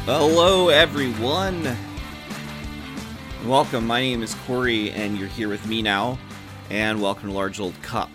Hello, everyone. Welcome. My name is Corey, and you're here with me now. And welcome to Large Old Cup.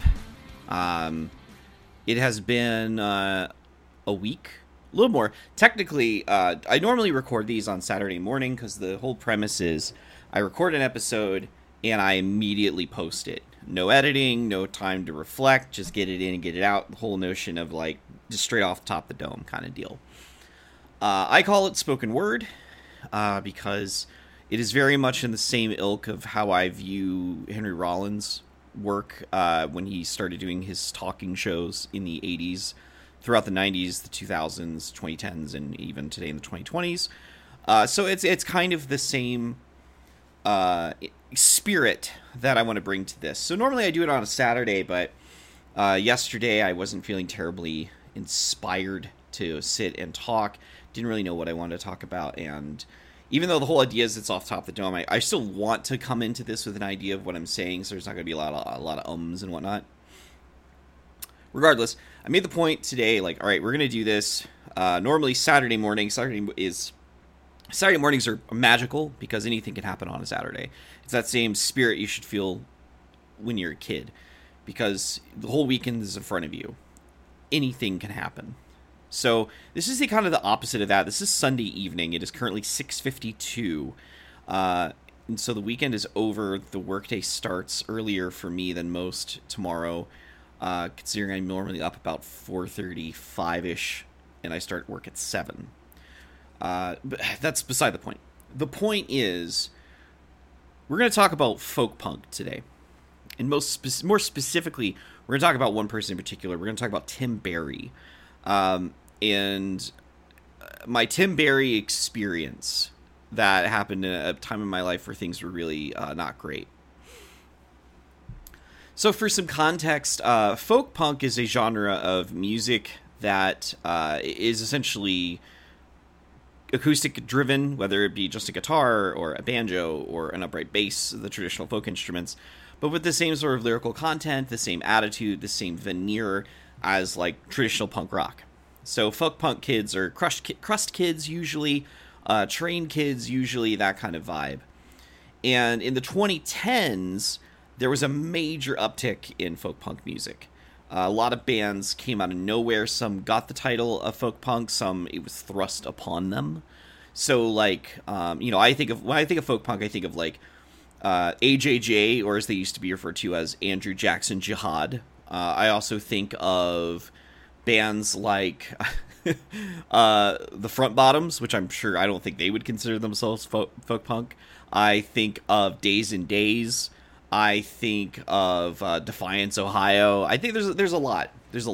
It has been a week, a little more. Technically, I normally record these on Saturday morning because the whole premise is I record an episode and I immediately post it. No editing, no time to reflect, just get it in and get it out. The whole notion of like just straight off the top of the dome kind of deal. I call it spoken word because it is very much in the same ilk of how I view Henry Rollins' work when he started doing his talking shows in the 80s, throughout the 90s, the 2000s, 2010s, and even today in the 2020s. So it's kind of the same spirit that I want to bring to this. So normally I do it on a Saturday, but yesterday I wasn't feeling terribly inspired to sit and talk. Didn't really know what I wanted to talk about, and even though the whole idea is it's off top of the dome, I still want to come into this with an idea of what I'm saying, so there's not going to be a lot of ums and whatnot. Regardless, I made the point today, like, all right, we're going to do this. Normally Saturday mornings are magical because anything can happen on a Saturday. It's that same spirit you should feel when you're a kid, because the whole weekend is in front of you. Anything can happen. So this is the kind of the opposite of that. This is Sunday evening. It is currently 6:52. And so the weekend is over. The workday starts earlier for me than most tomorrow, considering I'm normally up about 4:35-ish, and I start work at 7. But that's beside the point. The point is, we're going to talk about folk punk today. And more specifically, we're going to talk about one person in particular. We're going to talk about Tim Barry. And my Tim Barry experience that happened at a time in my life where things were really not great. So for some context, folk punk is a genre of music that is essentially acoustic driven, whether it be just a guitar or a banjo or an upright bass, the traditional folk instruments, but with the same sort of lyrical content, the same attitude, the same veneer as like traditional punk rock. So folk punk kids are crust kids usually, trained kids usually, that kind of vibe. And in the 2010s, there was a major uptick in folk punk music. A lot of bands came out of nowhere. Some got the title of folk punk, some it was thrust upon them. So like, when I think of folk punk, I think of like AJJ, or as they used to be referred to as Andrew Jackson Jihad. I also think of bands like the Front Bottoms, which I don't think they would consider themselves folk punk. I think of Days and Days. I think of Defiance, Ohio. I think there's a lot.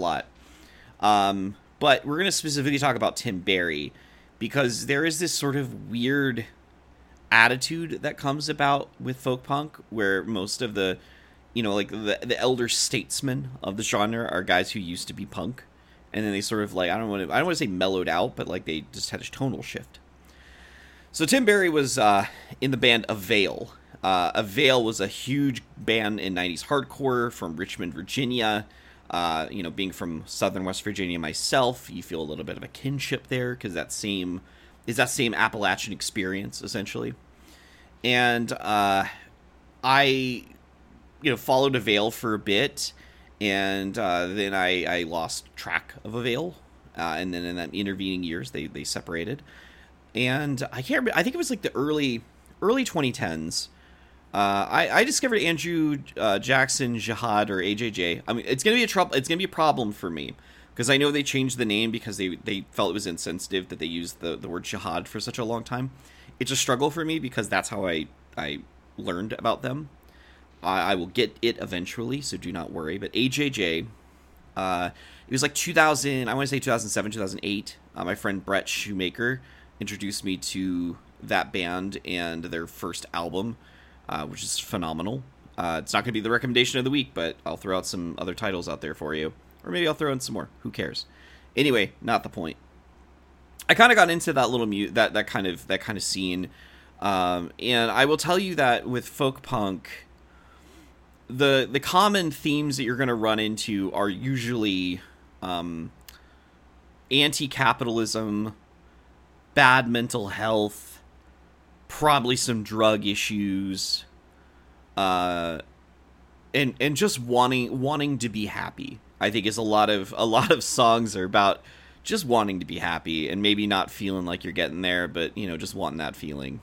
But we're going to specifically talk about Tim Barry because there is this sort of weird attitude that comes about with folk punk where most of the the elder statesmen of the genre are guys who used to be punk, and then they sort of like I don't want to say mellowed out, but like they just had a tonal shift. So Tim Barry was in the band Avail. Avail was a huge band in 90s hardcore from Richmond, Virginia. Being from Southern West Virginia myself, you feel a little bit of a kinship there because that same Appalachian experience essentially. And I followed Avail for a bit, and then I lost track of Avail, and then in that intervening years they separated, and I can't remember, I think it was like the early 2010s. I discovered Andrew Jackson Jihad, or AJJ. I mean, it's gonna be a problem for me because I know they changed the name because they felt it was insensitive that they used the word jihad for such a long time. It's a struggle for me because that's how I learned about them. I will get it eventually, so do not worry. But AJJ, it was like 2000, I want to say 2007, 2008. My friend Brett Shoemaker introduced me to that band and their first album, which is phenomenal. It's not going to be the recommendation of the week, but I'll throw out some other titles out there for you. Or maybe I'll throw in some more. Who cares? Anyway, not the point. I kind of got into that little that kind of scene, and I will tell you that with folk punk, the common themes that you're going to run into are usually anti-capitalism, bad mental health, probably some drug issues, and just wanting to be happy. I think is a lot of songs are about just wanting to be happy and maybe not feeling like you're getting there, but just wanting that feeling.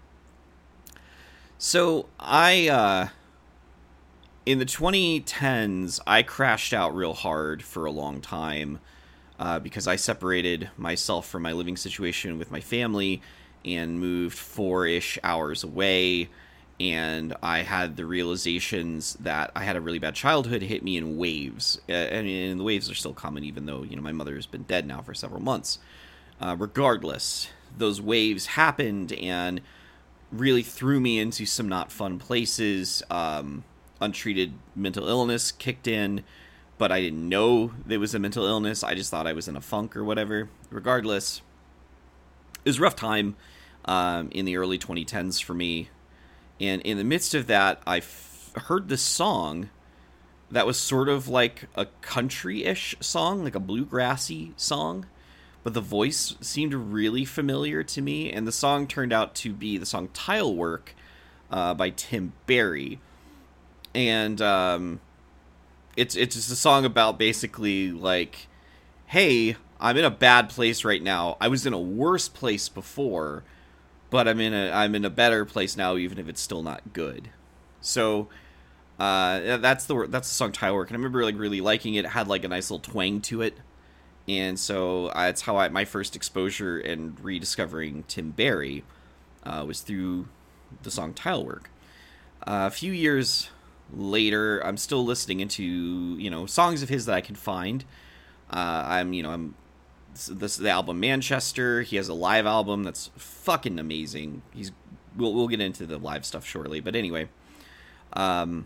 So I in the 2010s, I crashed out real hard for a long time because I separated myself from my living situation with my family and moved 4-ish hours away. And I had the realizations that I had a really bad childhood hit me in waves. And the waves are still coming, even though, my mother has been dead now for several months. Regardless, those waves happened and really threw me into some not fun places. Untreated mental illness kicked in, but I didn't know there was a mental illness. I just thought I was in a funk or whatever. Regardless, it was a rough time in the early 2010s for me. And in the midst of that, I heard this song that was sort of like a country-ish song, like a bluegrassy song. But the voice seemed really familiar to me. And the song turned out to be the song Tile Work by Tim Barry. And it's just a song about basically like, hey, I'm in a bad place right now. I was in a worse place before, but I'm in a better place now, even if it's still not good. So that's the song Tile Work, and I remember like really liking it. It had like a nice little twang to it, and so that's how my first exposure and rediscovering Tim Barry was through the song Tile Work. A few years later, I'm still listening into songs of his that I can find. I'm this is the album Manchester. He has a live album that's fucking amazing. We'll get into the live stuff shortly, but anyway, I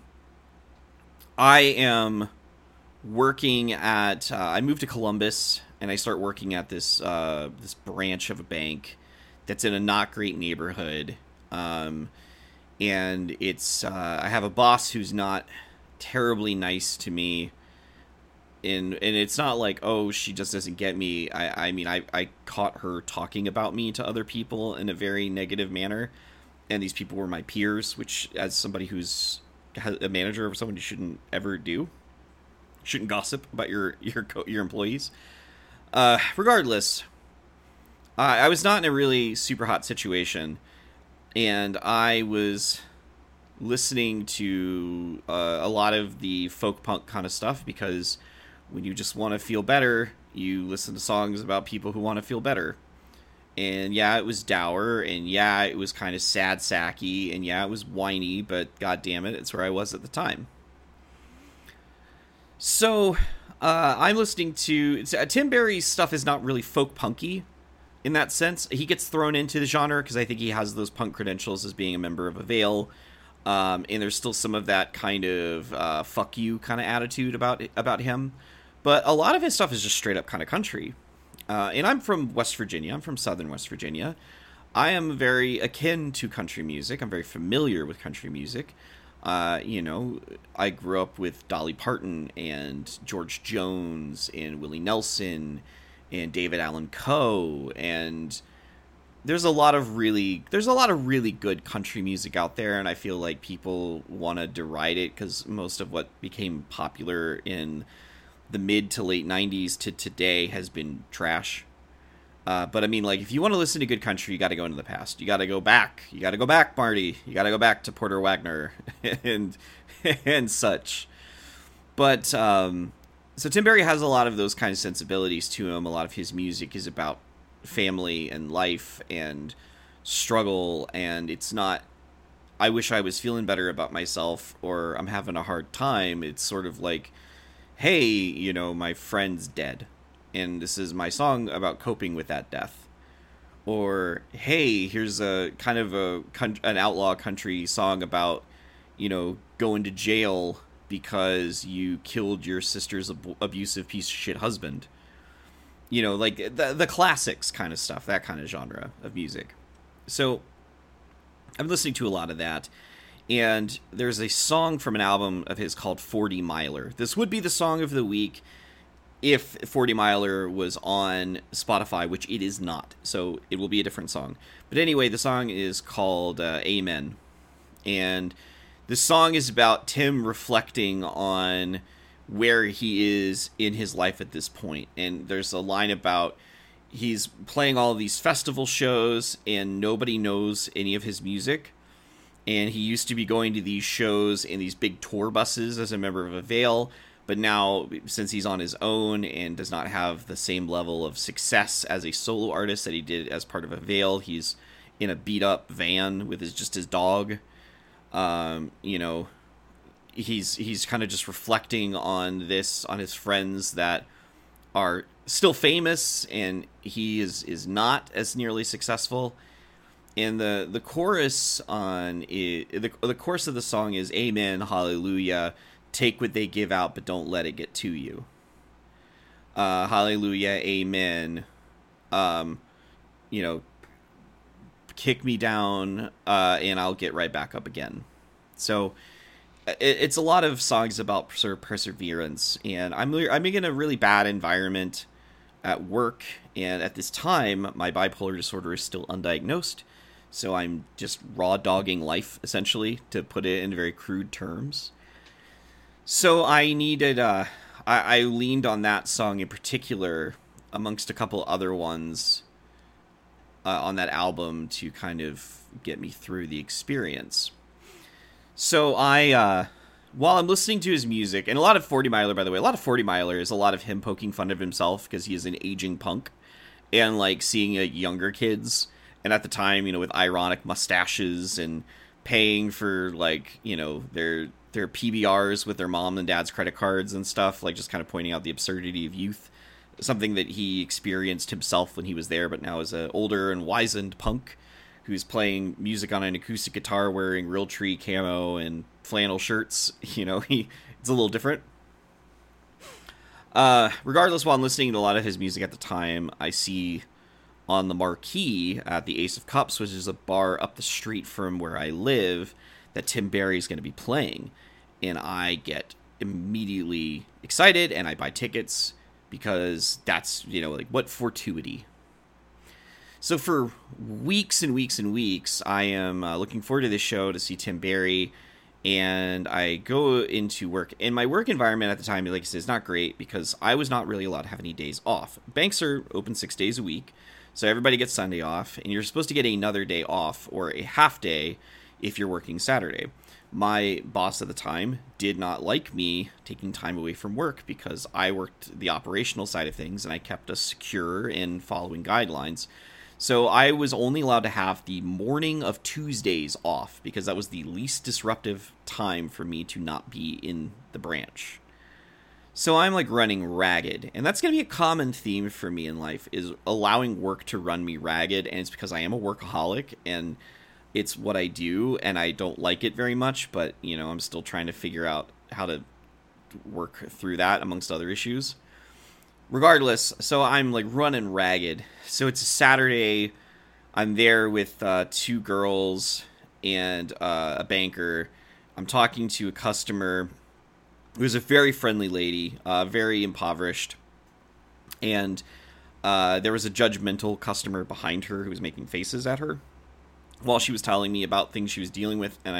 am working at. I moved to Columbus and I start working at this branch of a bank that's in a not great neighborhood. And it's I have a boss who's not terribly nice to me, and it's not like, oh, she just doesn't get me. I mean I caught her talking about me to other people in a very negative manner, and these people were my peers, which, as somebody who's a manager of someone, you shouldn't ever do. Shouldn't gossip about your employees. Regardless, I was not in a really super hot situation. And I was listening to a lot of the folk punk kind of stuff, because when you just want to feel better, you listen to songs about people who want to feel better. And yeah, it was dour, and yeah, it was kind of sad sacky, and yeah, it was whiny, but god damn it, it's where I was at the time. So I'm listening to Tim Barry's stuff is not really folk punky. In that sense, he gets thrown into the genre because I think he has those punk credentials as being a member of Avail, and there's still some of that kind of "fuck you" kind of attitude about him. But a lot of his stuff is just straight up kind of country. And I'm from West Virginia. I'm from Southern West Virginia. I am very akin to country music. I'm very familiar with country music. I grew up with Dolly Parton and George Jones and Willie Nelson and David Allan Coe, and there's a lot of really good country music out there, and I feel like people want to deride it because most of what became popular in the mid to late 90s to today has been trash. But I mean, like, if you want to listen to good country, you got to go into the past. You got to go back. You got to go back, Marty. You got to go back to Porter Wagner and such. But so Tim Barry has a lot of those kind of sensibilities to him. A lot of his music is about family and life and struggle, and it's not, I wish I was feeling better about myself, or I'm having a hard time. It's sort of like, hey, my friend's dead, and this is my song about coping with that death. Or, hey, here's a kind of an outlaw country song about, going to jail because you killed your sister's abusive piece of shit husband. Like the classics kind of stuff, that kind of genre of music. So I'm listening to a lot of that. And there's a song from an album of his called 40 Miler. This would be the song of the week if 40 Miler was on Spotify, which it is not, so it will be a different song. But anyway, the song is called Amen. And the song is about Tim reflecting on where he is in his life at this point. And there's a line about he's playing all these festival shows and nobody knows any of his music. And he used to be going to these shows in these big tour buses as a member of Avail. But now, since he's on his own and does not have the same level of success as a solo artist that he did as part of Avail, he's in a beat-up van with just his dog. You know, he's kind of just reflecting on this, on his friends that are still famous, and he is not as nearly successful. And the chorus on the chorus of the song is Amen, Hallelujah. Take what they give out, but don't let it get to you. Hallelujah, Amen. You know, kick me down, and I'll get right back up again. So it's a lot of songs about sort of perseverance. And I'm in a really bad environment at work, and at this time, my bipolar disorder is still undiagnosed. So I'm just raw dogging life, essentially, to put it in very crude terms. So I needed, I leaned on that song in particular, amongst a couple other ones on that album, to kind of get me through the experience. So while I'm listening to his music, and a lot of 40 Miler, by the way, a lot of 40 Miler is a lot of him poking fun of himself because he is an aging punk, and like seeing younger kids. And at the time, you know, with ironic mustaches and paying for, like, you know, their PBRs with their mom and dad's credit cards and stuff, like just kind of pointing out the absurdity of youth, something that he experienced himself when he was there, but now is an older and wizened punk who's playing music on an acoustic guitar, wearing Realtree camo and flannel shirts. You know, it's a little different. Regardless, while I'm listening to a lot of his music at the time, I see on the marquee at the Ace of Cups, which is a bar up the street from where I live, that Tim Barry is going to be playing. And I get immediately excited, and I buy tickets, because that's, you know, like, what fortuity. So for weeks and weeks and weeks, I am looking forward to this show to see Tim Barry, and I go into work. And my work environment at the time, like I said, is not great, because I was not really allowed to have any days off. Banks are open 6 days a week, so everybody gets Sunday off, and you're supposed to get another day off, or a half day, if you're working Saturday. My boss at the time did not like me taking time away from work, because I worked the operational side of things, and I kept us secure in following guidelines. So I was only allowed to have the morning of Tuesdays off, because that was the least disruptive time for me to not be in the branch. So I'm like running ragged, and that's going to be a common theme for me in life, is allowing work to run me ragged. And it's because I am a workaholic, and it's what I do, and I don't like it very much, but, you know, I'm still trying to figure out how to work through that, amongst other issues. Regardless, so I'm like running ragged. So it's a Saturday. I'm there with 2 girls and a banker. I'm talking to a customer who's a very friendly lady, very impoverished. And there was a judgmental customer behind her who was making faces at her while she was telling me about things she was dealing with. And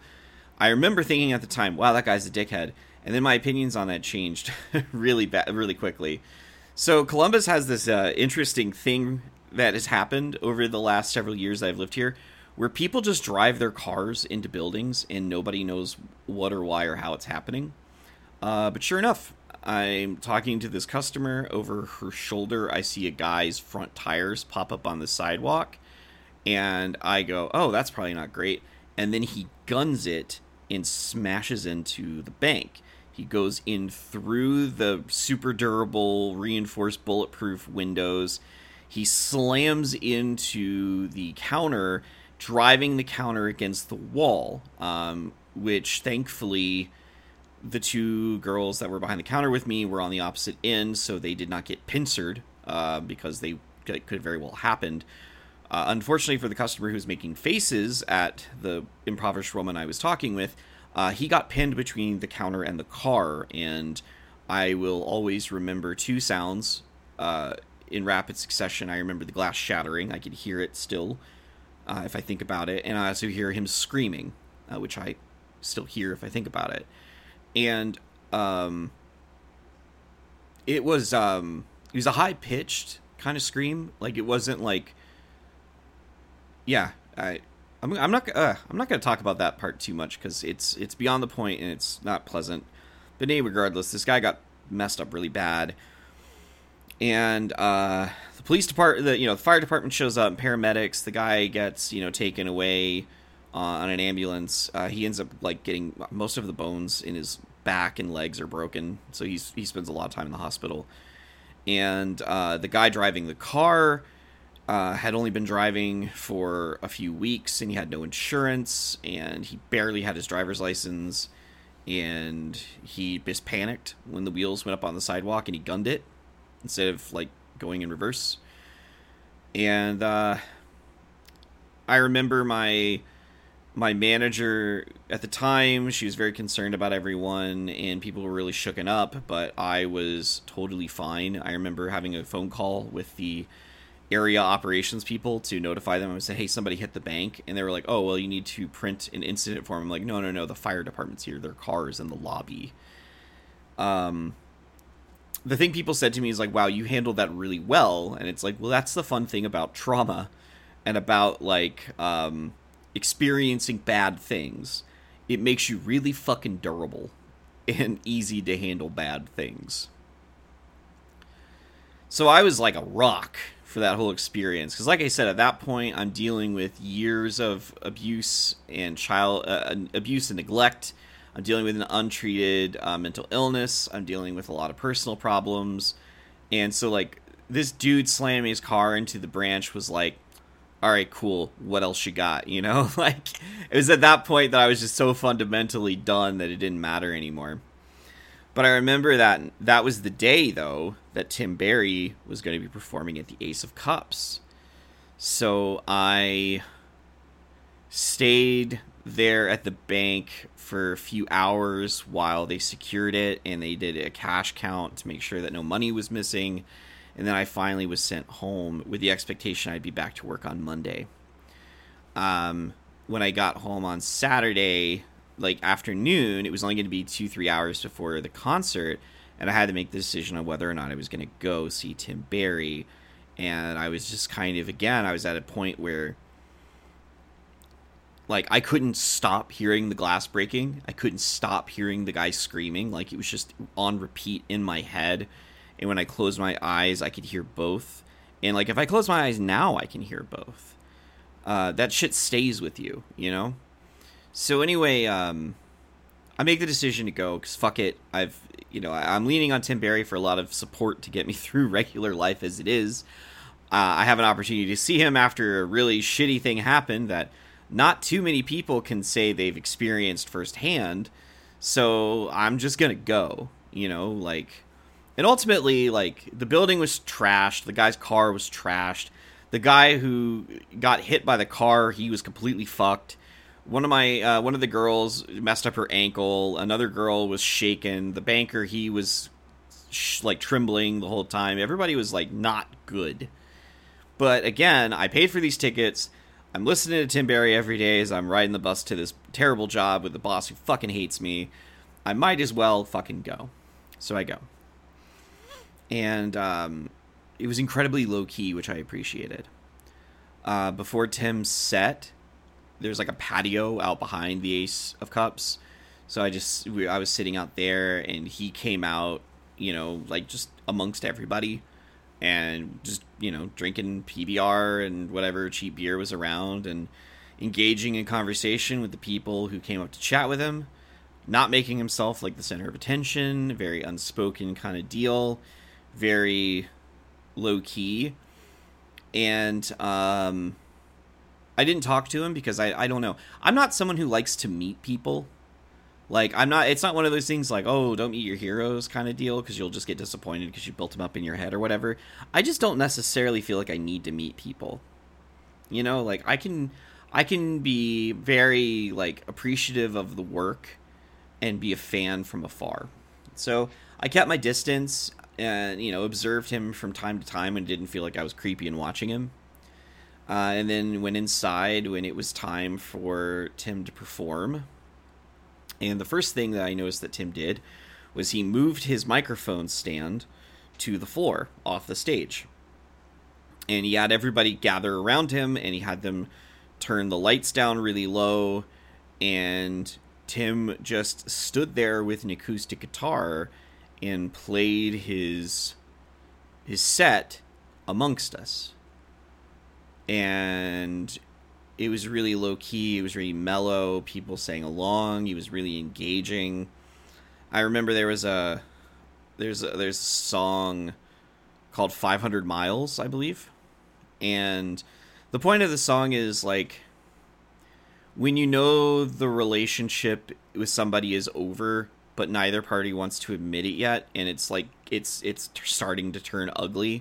I remember thinking at the time, wow, that guy's a dickhead. And then my opinions on that changed really quickly. So Columbus has this interesting thing that has happened over the last several years that I've lived here, where people just drive their cars into buildings and nobody knows what or why or how it's happening. But sure enough, I'm talking to this customer. Over her shoulder, I see a guy's front tires pop up on the sidewalk. And I go, oh, that's probably not great. And then he guns it and smashes into the bank. He goes in through the super durable, reinforced, bulletproof windows. He slams into the counter, driving the counter against the wall, which thankfully the 2 girls that were behind the counter with me were on the opposite end, so they did not get pincered, because they could have very well happened. Unfortunately for the customer who's making faces at the impoverished woman I was talking with, he got pinned between the counter and the car, and I will always remember two sounds in rapid succession. I remember the glass shattering. I could hear it still if I think about it. And I also hear him screaming, which I still hear if I think about it. And it was a high-pitched kind of scream. Like, it wasn't like... Yeah, I'm not going to talk about that part too much because it's beyond the point and it's not pleasant. But anyway, regardless, this guy got messed up really bad, and the police department, the fire department shows up, and paramedics. The guy gets taken away on an ambulance. He ends up like getting most of the bones in his back and legs are broken, so he spends a lot of time in the hospital. And the guy driving the car had only been driving for a few weeks, and he had no insurance, and he barely had his driver's license, and he just panicked when the wheels went up on the sidewalk, and he gunned it instead of like going in reverse. And I remember my manager at the time, she was very concerned about everyone, and people were really shooken up, but I was totally fine. I remember having a phone call with the area operations people to notify them. I said, hey, somebody hit the bank, and they were like, oh, well, you need to print an incident form. I'm like, no, the fire department's here, their car is in the lobby. The thing people said to me is like, wow, you handled that really well. And it's like, well, that's the fun thing about trauma and about like experiencing bad things. It makes you really fucking durable and easy to handle bad things. So I was like a rock for that whole experience, because like I said, at that point I'm dealing with years of abuse and child abuse and neglect. I'm dealing with an untreated mental illness. I'm dealing with a lot of personal problems, and so like this dude slamming his car into the branch was like, all right, cool, what else you got? Like, it was at that point that I was just so fundamentally done that it didn't matter anymore. But I remember that was the day, though, that Tim Barry was going to be performing at the Ace of Cups. So I stayed there at the bank for a few hours while they secured it, and they did a cash count to make sure that no money was missing. And then I finally was sent home with the expectation I'd be back to work on Monday. When I got home on Saturday, like afternoon, it was only going to be 2-3 hours before the concert, and I had to make the decision on whether or not I was going to go see Tim Barry. And I was just kind of, again, I was at a point where like I couldn't stop hearing the glass breaking. I couldn't stop hearing the guy screaming. Like, it was just on repeat in my head. And when I closed my eyes, I could hear both. And like, if I close my eyes now, I can hear both. That shit stays with you, So anyway, I make the decision to go because fuck it. I'm leaning on Tim Barry for a lot of support to get me through regular life as it is. I have an opportunity to see him after a really shitty thing happened that not too many people can say they've experienced firsthand. So I'm just gonna go, and ultimately, like, the building was trashed. The guy's car was trashed. The guy who got hit by the car, he was completely fucked. One of the girls messed up her ankle. Another girl was shaken. The banker, he was like trembling the whole time. Everybody was like not good. But again, I paid for these tickets. I'm listening to Tim Barry every day as I'm riding the bus to this terrible job with the boss who fucking hates me. I might as well fucking go. So I go. And it was incredibly low-key, which I appreciated. Before Tim's set, there's like a patio out behind the Ace of Cups. So I was sitting out there, and he came out, like just amongst everybody. And just, drinking PBR and whatever cheap beer was around. And engaging in conversation with the people who came up to chat with him. Not making himself like the center of attention. Very unspoken kind of deal. Very low key, and I didn't talk to him because I don't know. I'm not someone who likes to meet people. Like, it's not one of those things like, oh, don't meet your heroes kind of deal because you'll just get disappointed because you built them up in your head or whatever. I just don't necessarily feel like I need to meet people. Like, I can be very like appreciative of the work and be a fan from afar. So I kept my distance and, observed him from time to time and didn't feel like I was creepy in watching him. And then went inside when it was time for Tim to perform. And the first thing that I noticed that Tim did was he moved his microphone stand to the floor off the stage. And he had everybody gather around him, and he had them turn the lights down really low. And Tim just stood there with an acoustic guitar and played his set amongst us. And it was really low key. It was really mellow. People sang along. He was really engaging. I remember there's a song called 500 Miles, I believe. And the point of the song is, like, when you know the relationship with somebody is over, but neither party wants to admit it yet, and it's like it's starting to turn ugly.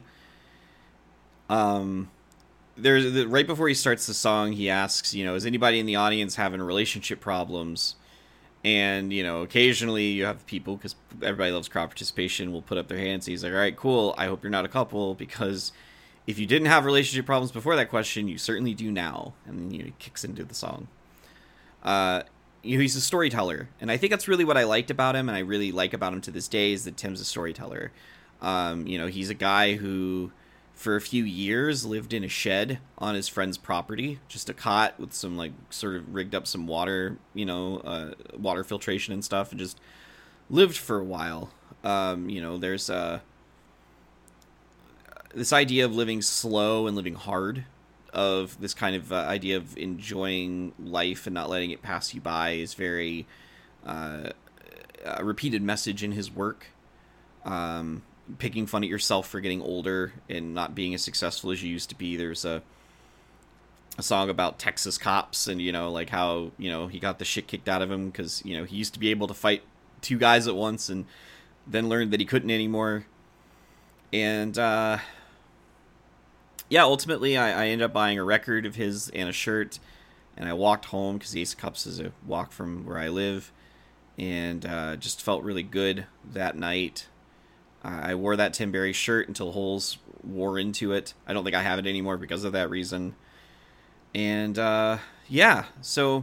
There's right before he starts the song, he asks, is anybody in the audience having relationship problems? And, occasionally you have people, because everybody loves crowd participation, will put up their hands. He's like, all right, cool. I hope you're not a couple, because if you didn't have relationship problems before that question, you certainly do now. And then, he kicks into the song. He's a storyteller. And I think that's really what I liked about him, and I really like about him to this day, is that Tim's a storyteller. He's a guy who, for a few years, lived in a shed on his friend's property, just a cot with some, like, sort of rigged up some water, water filtration and stuff, and just lived for a while. There's this idea of living slow and living hard, of this kind of idea of enjoying life and not letting it pass you by, is very a repeated message in his work. Picking fun at yourself for getting older and not being as successful as you used to be. There's a song about Texas cops and, like how, he got the shit kicked out of him because, he used to be able to fight two guys at once and then learned that he couldn't anymore. And, ultimately I ended up buying a record of his and a shirt, and I walked home because the Ace of Cups is a walk from where I live, and just felt really good that night. I wore that Tim Barry shirt until holes wore into it. I don't think I have it anymore because of that reason. And, so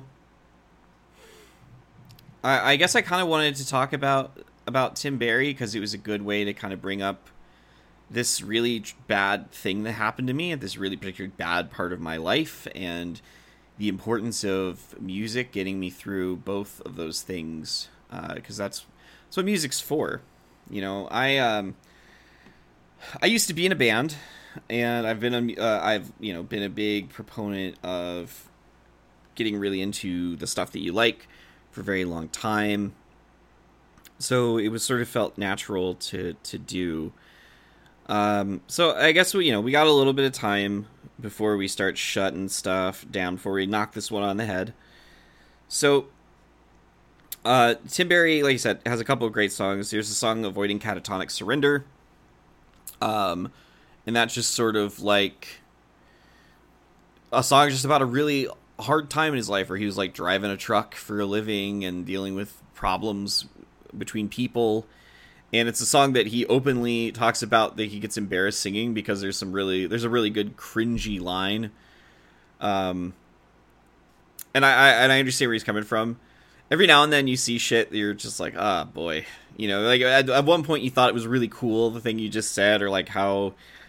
I guess I kind of wanted to talk about Tim Barry because it was a good way to kind of bring up this really bad thing that happened to me at this really particular bad part of my life, and the importance of music getting me through both of those things, because that's what music's for. I used to be in a band, and I've been a big proponent of getting really into the stuff that you like for a very long time. So it was sort of felt natural to do. So I guess we got a little bit of time before we start shutting stuff down, before we knock this one on the head. So Tim Barry, like I said, has a couple of great songs. There's a song, Avoiding Catatonic Surrender. And that's just sort of like a song just about a really hard time in his life where he was like driving a truck for a living and dealing with problems between people. And it's a song that he openly talks about that he gets embarrassed singing because there's a really good cringy line. And I understand where he's coming from. Every now and then you see shit that you're just like, ah, boy. Like at one point you thought it was really cool, the thing you just said, or like how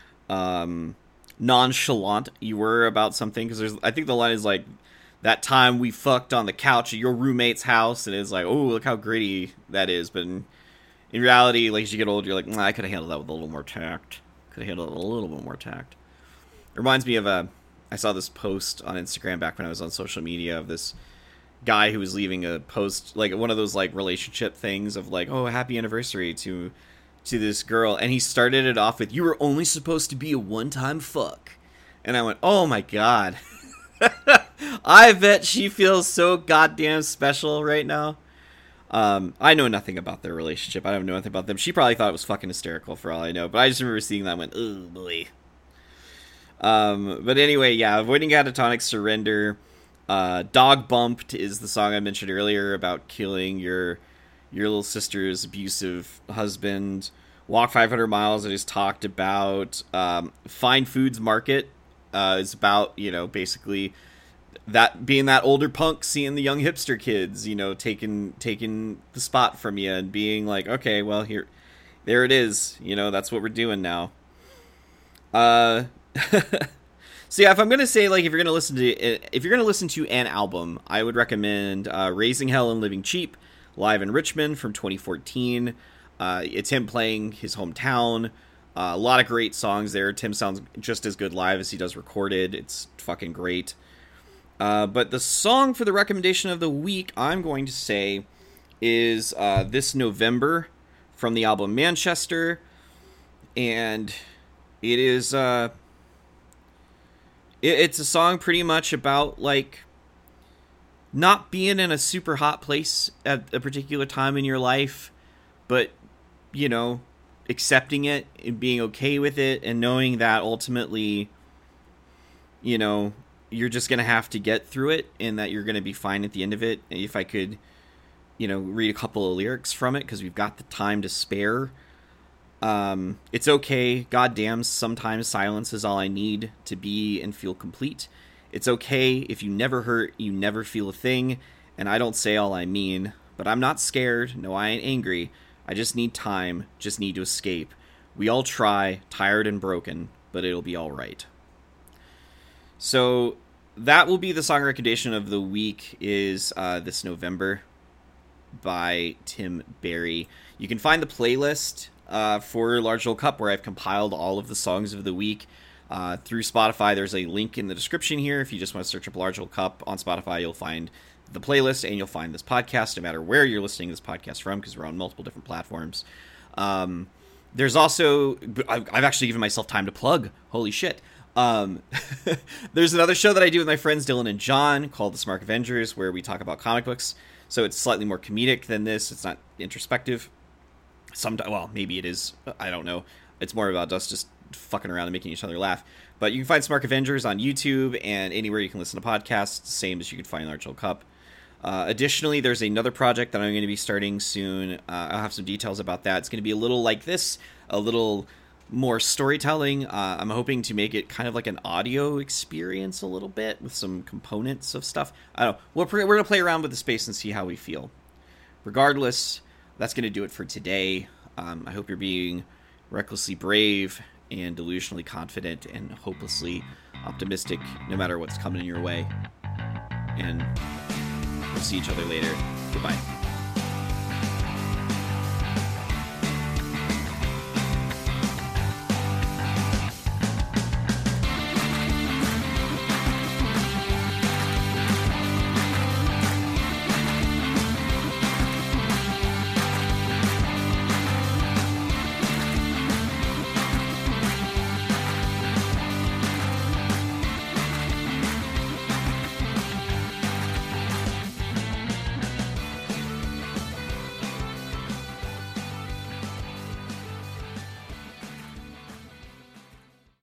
nonchalant you were about something. Because I think the line is like, that time we fucked on the couch at your roommate's house, and it's like, oh, look how gritty that is. But in reality, like as you get older, you're like, I could have handled that with a little more tact. It reminds me of I saw this post on Instagram back when I was on social media of this guy who was leaving a post, like one of those like relationship things of like, oh, happy anniversary to this girl, and he started it off with, you were only supposed to be a one-time fuck. And I went, oh my god. I bet she feels so goddamn special right now. I know nothing about their relationship. I don't know nothing about them. She probably thought it was fucking hysterical for all I know, but I just remember seeing that and went, oh boy. But anyway, yeah, Avoiding Catatonic Surrender. Dog Bumped is the song I mentioned earlier about killing your your little sister's abusive husband. Walk 500 Miles, I just talked about. Fine Foods Market is about, you know, basically that being that older punk seeing the young hipster kids, you know, taking the spot from you and being like, okay, well, there it is, you know, that's what we're doing now. So yeah, if I'm gonna say, like, if you're gonna listen to an album, I would recommend Raising Hell and Living Cheap live in Richmond from 2014. It's him playing his hometown. A lot of great songs there. Tim sounds just as good live as he does recorded. It's fucking great. But the song for the recommendation of the week, I'm going to say, is This November from the album Manchester. And it is... it's a song pretty much about, like, not being in a super hot place at a particular time in your life, but, you know, accepting it and being okay with it and knowing that ultimately, you know, you're just going to have to get through it and that you're going to be fine at the end of it. If I could, you know, read a couple of lyrics from it, because we've got the time to spare. It's okay, goddamn, sometimes silence is all I need to be and feel complete. It's okay if you never hurt, you never feel a thing, and I don't say all I mean, but I'm not scared, no I ain't angry, I just need time, just need to escape. We all try, tired and broken, but it'll be alright. So that will be the song recommendation of the week, is This November by Tim Barry. You can find the playlist for Large Old Cup, where I've compiled all of the songs of the week through Spotify. There's a link in the description here. If you just want to search up Large Old Cup on Spotify, you'll find the playlist and you'll find this podcast, no matter where you're listening to this podcast from, because we're on multiple different platforms. There's also, I've actually given myself time to plug. Holy shit. There's another show that I do with my friends Dylan and John called The Smart Avengers, where we talk about comic books. So it's slightly more comedic than this. It's not introspective. Well, maybe it is. I don't know. It's more about us just fucking around and making each other laugh. But you can find Smart Avengers on YouTube and anywhere you can listen to podcasts, same as you can find Large Old Cup. Additionally, there's another project that I'm going to be starting soon. I'll have some details about that. It's going to be a little like this, a little more storytelling. I'm hoping to make it kind of like an audio experience a little bit with some components of stuff. I don't know. We're going to play around with the space and see how we feel. Regardless, that's going to do it for today. I hope you're being recklessly brave and delusionally confident and hopelessly optimistic no matter what's coming in your way. And we'll see each other later. Goodbye.